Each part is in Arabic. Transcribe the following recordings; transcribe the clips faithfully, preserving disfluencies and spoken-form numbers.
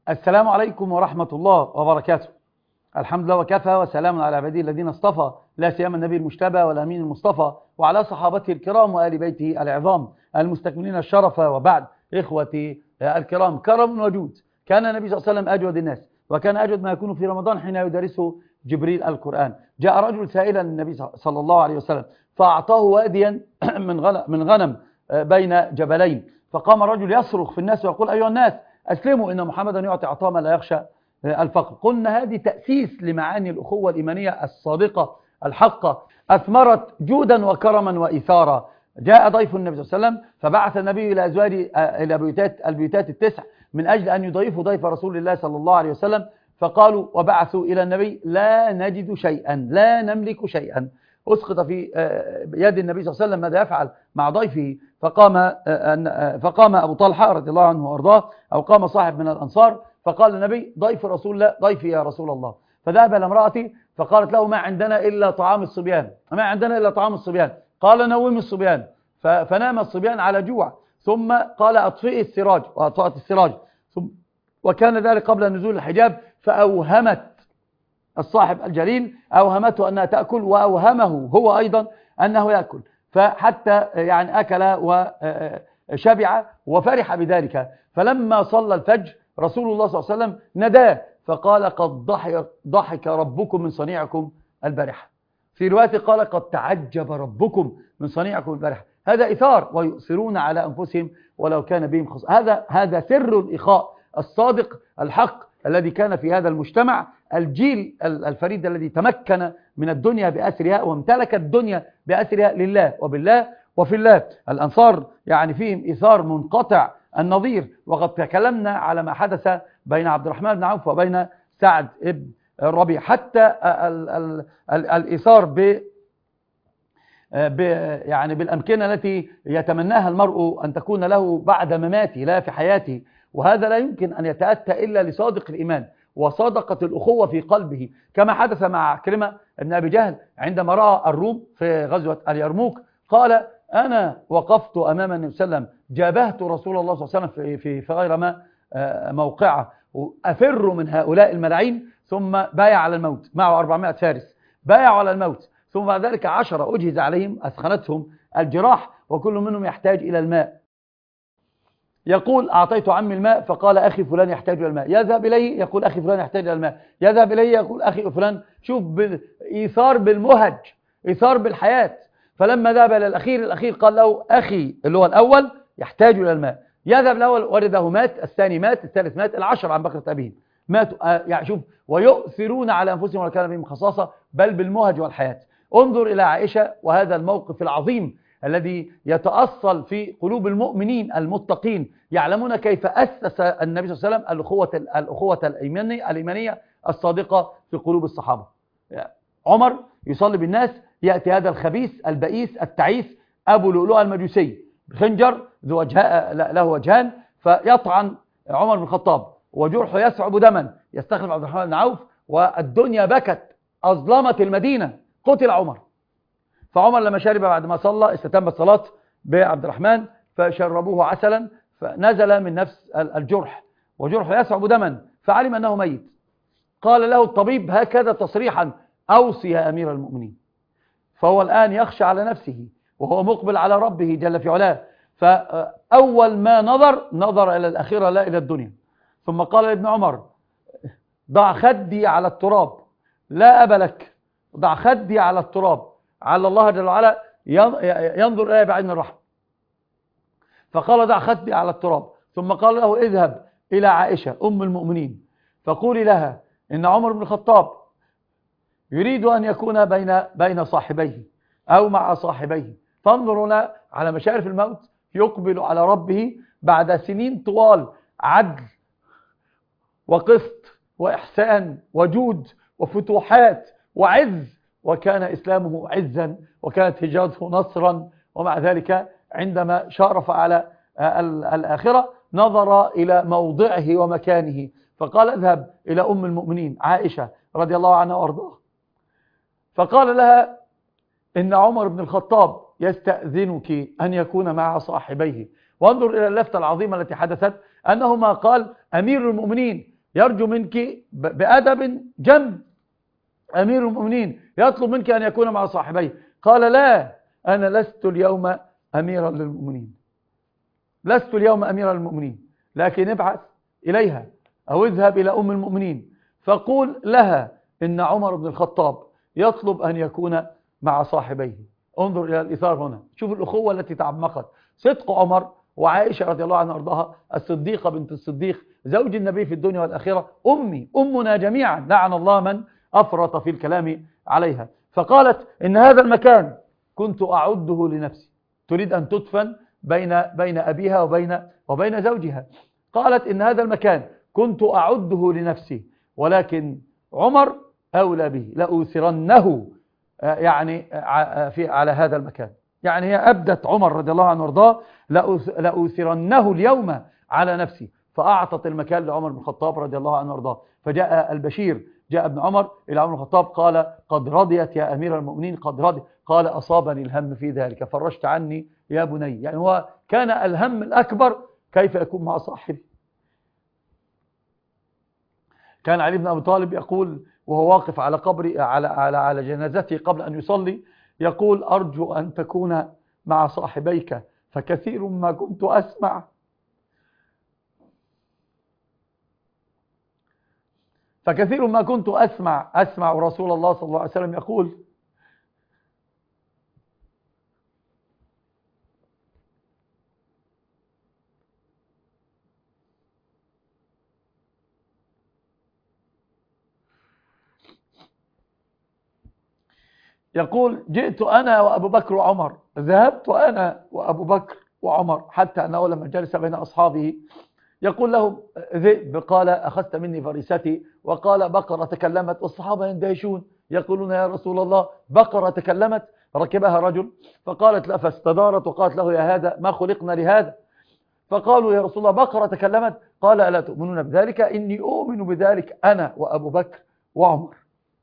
السلام عليكم ورحمة الله وبركاته. الحمد لله وكفى وسلام على عباده الذين اصطفى، لا سيما النبي المجتبى والأمين المصطفى وعلى صحابته الكرام وآل بيته العظام المستكملين الشرف. وبعد، إخوتي الكرام، كرم وجود. كان النبي صلى الله عليه وسلم أجود الناس، وكان أجود ما يكون في رمضان حين يدرسه جبريل القرآن. جاء رجل سائلا النبي صلى الله عليه وسلم فأعطاه واديا من غنم بين جبلين، فقام الرجل يصرخ في الناس ويقول: أيها الناس أسلموا إن محمدا يعطي عطاء من لا يخشى الفقر. قلنا هذه تأسيس لمعاني الأخوة الإيمانية الصادقة الحقة، أثمرت جودا وكرما وإثارا. جاء ضيف النبي صلى الله عليه وسلم فبعث النبي إلى أزواج إلى بيوتات البيوتات التسع من أجل أن يضيفوا ضيف رسول الله صلى الله عليه وسلم، فقالوا وبعثوا إلى النبي: لا نجد شيئا، لا نملك شيئا. أسقط في يد النبي صلى الله عليه وسلم ماذا يفعل مع ضيفه، فقام فقام أبو طلحة رضي الله عنه وأرضاه، أو قام صاحب من الأنصار، فقال النبي: ضيف رسول الله، ضيفي يا رسول الله. فذهب إلى امرأتي فقالت له: ما عندنا إلا طعام الصبيان، ما عندنا إلا طعام الصبيان. قال: نوم الصبيان. فنام الصبيان على جوع، ثم قال: أطفئي السراج، وأطفأت السراج، ثم وكان ذلك قبل نزول الحجاب، فأوهمت الصاحب الجليل أوهمته أنها تأكل، وأوهمه هو أيضا أنه يأكل، فحتى يعني أكل وشبع وفرح بذلك. فلما صلى الفجر رسول الله صلى الله عليه وسلم نداه فقال: قد ضحك, ضحك ربكم من صنيعكم البارحة. في رواية قال: قد تعجب ربكم من صنيعكم البارحة. هذا إثار، ويؤثرون على أنفسهم ولو كان بهم خصوص. هذا هذا سر الإخاء الصادق الحق الذي كان في هذا المجتمع، الجيل الفريد الذي تمكن من الدنيا بأسرها وامتلك الدنيا بأسرها لله وبالله وفي الله. الأنصار يعني فيهم إيثار منقطع النظير، وقد تكلمنا على ما حدث بين عبد الرحمن بن عوف وبين سعد بن الربيع، حتى الإيثار ب يعني بالأمكنة التي يتمناها المرء أن تكون له بعد مماته لا في حياته، وهذا لا يمكن أن يتأتى إلا لصادق الإيمان وصادقة الأخوة في قلبه، كما حدث مع عكرمة بن أبي جهل عندما رأى الروم في غزوة اليرموك. قال: أنا وقفت أمام النبي صلى الله عليه وسلم، جابهت رسول الله صلى الله عليه وسلم في, في غير ما موقعه، أفر من هؤلاء الملاعين. ثم بايع على الموت، معه أربعمائة فارس، بايعوا على الموت. ثم بعد ذلك عشرة أجهز عليهم، أثخنتهم الجراح، وكل منهم يحتاج إلى الماء. يقول: أعطيت عمي الماء فقال: أخي فلان يحتاج إلى الماء. يذهب إليه يقول: أخي فلان يحتاج إلى الماء. يذهب إليه يقول: أخي فلان. شوف، إيثار بالمهج، إيثار بالحياة. فلما ذهب إلى الأخير، الأخير قال له: أخي اللي هو الأول يحتاج إلى الماء. يذهب الأول ورده مات، الثاني مات، الثالث مات، العشر عن بكرة أبيهم ماتوا. يعني شوف، ويؤثرون على أنفسهم ولو كان بهم خصاصة، بل بالمهج والحياة. انظر إلى عائشة وهذا الموقف العظيم الذي يتأصل في قلوب المؤمنين المتقين، يعلمون كيف أسس النبي صلى الله عليه وسلم الأخوة الأخوة الإيمانية الإيمانية الصادقة في قلوب الصحابة. عمر يصلي بالناس، يأتي هذا الخبيث البئيس التعيس أبو لؤلؤة المجوسي بخنجر ذو وجه له وجهان، فيطعن عمر بن الخطاب وجرحه يسعب دما، يستخلف عبد الرحمن بن عوف، والدنيا بكت، أظلمت المدينة، قتل عمر. فعمر لما شرب بعد ما صلى، استتمت صلاة بعبد الرحمن، فشربوه عسلا، فنزل من نفس الجرح وجرحه يسعب دما، فعلم أنه ميت. قال له الطبيب هكذا تصريحا: أوصي يا أمير المؤمنين. فهو الآن يخشى على نفسه وهو مقبل على ربه جل في علاه. فأول ما نظر نظر إلى الأخيرة لا إلى الدنيا. ثم قال لابن عمر: ضع خدي على التراب، لا أب لك، ضع خدي على التراب، على الله جل وعلا ينظر إليه بعين الرحمة. فقال: ضع خدي على التراب. ثم قال له: اذهب إلى عائشة أم المؤمنين فقولي لها إن عمر بن الخطاب يريد أن يكون بين بين صاحبيه أو مع صاحبيه. فانظرنا على مشارف الموت، يقبل على ربه بعد سنين طوال عدل وقسط وإحسان وجود وفتوحات وعز، وكان إسلامه عزا وكانت هجرته نصرا. ومع ذلك عندما شارف على الآخرة نظر إلى موضعه ومكانه، فقال: اذهب إلى أم المؤمنين عائشة رضي الله عنها وارضاها، فقال لها: إن عمر بن الخطاب يستأذنك أن يكون مع صاحبيه. وانظر إلى اللفتة العظيمة التي حدثت، أنه ما قال أمير المؤمنين، يرجو منك بأدب جم أمير المؤمنين يطلب منك أن يكون مع صاحبيه. قال لا، أنا لست اليوم أميرا للمؤمنين، لست اليوم أميرا للمؤمنين، لكن ابعث إليها أو اذهب إلى أم المؤمنين فقول لها إن عمر بن الخطاب يطلب أن يكون مع صاحبيه. انظر إلى الإثار هنا، شوف الأخوة التي تعمقت. صدق عمر وعائشة رضي الله عنها وارضاها، الصديقة بنت الصديق زوج النبي في الدنيا والآخرة، أمي أمنا جميعا، لعن الله من أفرط في الكلام عليها. فقالت إن هذا المكان كنت أعده لنفسي، تريد أن تدفن بين بين أبيها وبين وبين زوجها. قالت إن هذا المكان كنت أعده لنفسي، ولكن عمر أولى به، لأوثرنه يعني في على هذا المكان. يعني هي أبدت عمر رضي الله عنه وارضاه لأوثرنه اليوم على نفسي، فأعطت المكان لعمر بن الخطاب رضي الله عنه وارضاه. فجاء البشير، جاء ابن عمر إلى عمر بن الخطاب قال قد رضيت يا أمير المؤمنين، قد رضي. قال أصابني الهم في ذلك فرجت عني يا بني. يعني هو كان الهم الأكبر كيف يكون مع صاحبي. كان علي بن أبي طالب يقول وهو واقف على قبر على على على جنازته قبل أن يصلي، يقول أرجو أن تكون مع صاحبيك فكثير ما كنت أسمع فكثير ما كنت أسمع أسمع رسول الله صلى الله عليه وسلم يقول يقول جئت أنا وأبو بكر وعمر، ذهبت أنا وأبو بكر وعمر، حتى أنه لما جلس بين أصحابه يقول لهم ذئب، قال أخذت مني فريستي، وقال بقرة تكلمت، والصحابة يندهشون يقولون يا رسول الله بقرة تكلمت؟ ركبها رجل فقالت لا، فاستدارت وقالت له يا هذا ما خلقنا لهذا. فقالوا يا رسول الله بقرة تكلمت؟ قال ألا تؤمنون بذلك؟ إني أؤمن بذلك أنا وأبو بكر وعمر.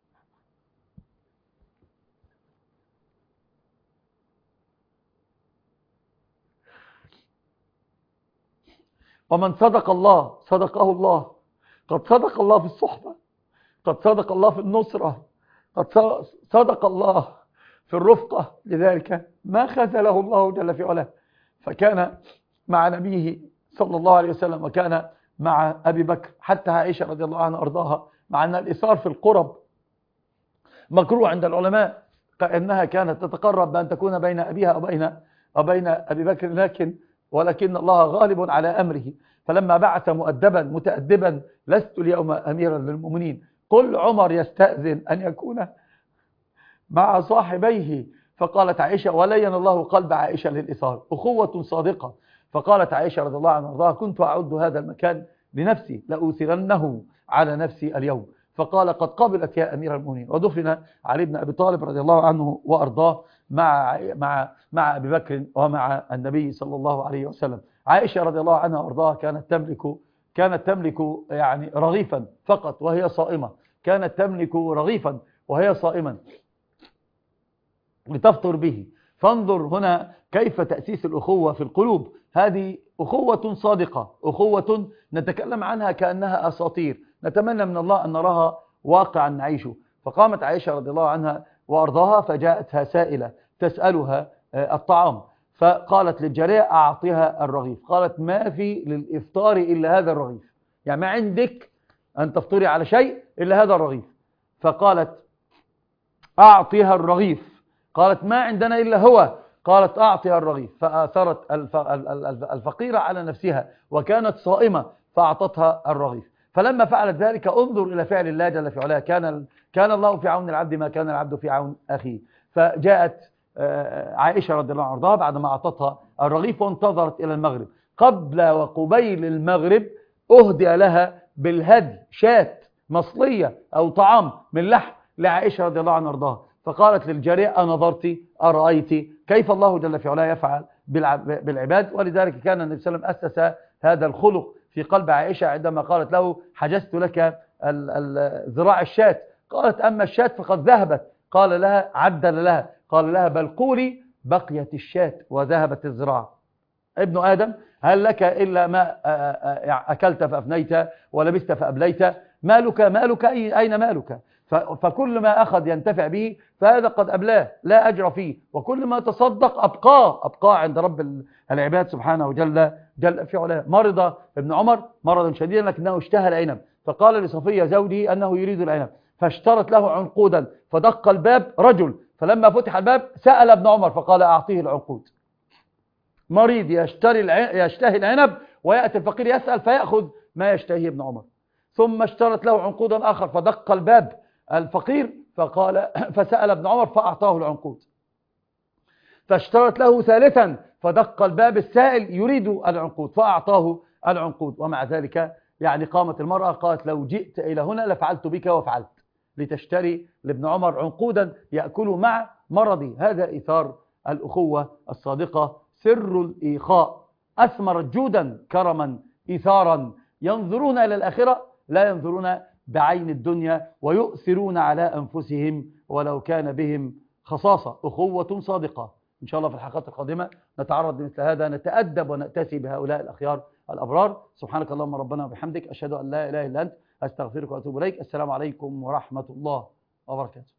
ومن صدق الله صدقه الله، قد صدق الله في الصحبة، قد صدق الله في النصرة، قد صدق الله في الرفقة، لذلك ما خذله الله جل في علاه. فكان مع نبيه صلى الله عليه وسلم وكان مع أبي بكر. حتى عائشة رضي الله عنها أرضاها، مع أن الإثار في القرب مكروه عند العلماء، كأنها كانت تتقرب بأن تكون بين أبيها وبين وبين أبي بكر، لكن ولكن الله غالب على أمره. فلما بعث مؤدبا متأدبا لست اليوم أميرا للمؤمنين، قل عمر يستأذن أن يكون مع صاحبيه. فقالت عائشة ولين الله قلب عائشة للإثار، أخوة صادقة. فقالت عائشة رضي الله عنها وارضاها كنت أعد هذا المكان لنفسي لأوثرنه على نفسي اليوم. فقال قد قبلت يا أمير المؤمنين. ودفن علي بن أبي طالب رضي الله عنه وأرضاه مع مع مع أبي بكر ومع النبي صلى الله عليه وسلم. عائشة رضي الله عنها وأرضاها كانت تملك كانت تملك يعني رغيفا فقط وهي صائمة، كانت تملك رغيفا وهي صائمة لتفطر به. فانظر هنا كيف تأسيس الأخوة في القلوب. هذه أخوة صادقة، أخوة نتكلم عنها كأنها أساطير، نتمنى من الله أن نراها واقعا نعيشه. فقامت عائشة رضي الله عنها وأرضاها فجاءتها سائلة تسألها الطعام، فقالت للجارية أعطيها الرغيف. قالت ما في للإفطار إلا هذا الرغيف، يعني ما عندك أن تفطري على شيء إلا هذا الرغيف. فقالت أعطيها الرغيف. قالت ما عندنا إلا هو. قالت أعطيها الرغيف. فآثرت الفقيرة على نفسها وكانت صائمة فأعطتها الرغيف. فلما فعلت ذلك انظر إلى فعل الله جل في علاه، كان كان الله في عون العبد ما كان العبد في عون أخيه. فجاءت عائشة رضي الله عنها بعد ما أعطتها الرغيف وانتظرت إلى المغرب. قبل وقبيل المغرب أهدي لها بالهدي شاة مصلية أو طعام من لحم لعائشة رضي الله عنها وارضاها. فقالت للجارية أنظرت أرأيت كيف الله جل في علاه يفعل بالعباد. ولذلك كان النبي صلى الله عليه وسلم أسس هذا الخلق في قلب عائشة عندما قالت له حجزت لك ذراع الشاة. قالت أما الشاة فقد ذهبت. قال لها عدل لها، قال لها بل قولي بقيت الشاة وذهبت الذراع. ابن آدم هل لك إلا ما أكلت فأفنيت ولبست فأبليت، مالك مالك أين مالك؟ فكل ما أخذ ينتفع به فهذا قد أبلاه لا أجر فيه، وكل ما تصدق أبقاه أبقاه عند رب العباد سبحانه جل جل في علاه. مرض ابن عمر مرضا شديدا لكنه اشتهى العنب، فقال لصفية زوجه أنه يريد العنب، فاشترت له عنقودا، فدق الباب رجل، فلما فتح الباب سأل ابن عمر فقال أعطيه العنقود. مريض يشتري يشتهي العنب ويأتي الفقير يسأل فيأخذ ما يشتهيه ابن عمر. ثم اشترت له عنقودا آخر فدق الباب الفقير فقال فسأل ابن عمر فأعطاه العنقود. فاشترت له ثالثا فدق الباب السائل يريد العنقود فأعطاه العنقود. ومع ذلك يعني قامت المرأة قالت لو جئت إلى هنا لفعلت بك وفعلت، لتشتري لابن عمر عنقودا يأكل مع مرضي. هذا إيثار الأخوة الصادقة، سر الإيخاء، أثمرت جودا كرما إيثارا، ينظرون إلى الآخرة لا ينظرون بعين الدنيا، ويؤثرون على أنفسهم ولو كان بهم خصاصة. أخوة صادقة. إن شاء الله في الحلقات القادمة نتعرض لمثل هذا، نتأدب ونأتسي بهؤلاء الأخيار الأبرار. سبحانك اللهم ربنا وبحمدك، أشهد أن لا إله إلا أنت، أستغفرك وأتوب إليك. السلام عليكم ورحمة الله وبركاته.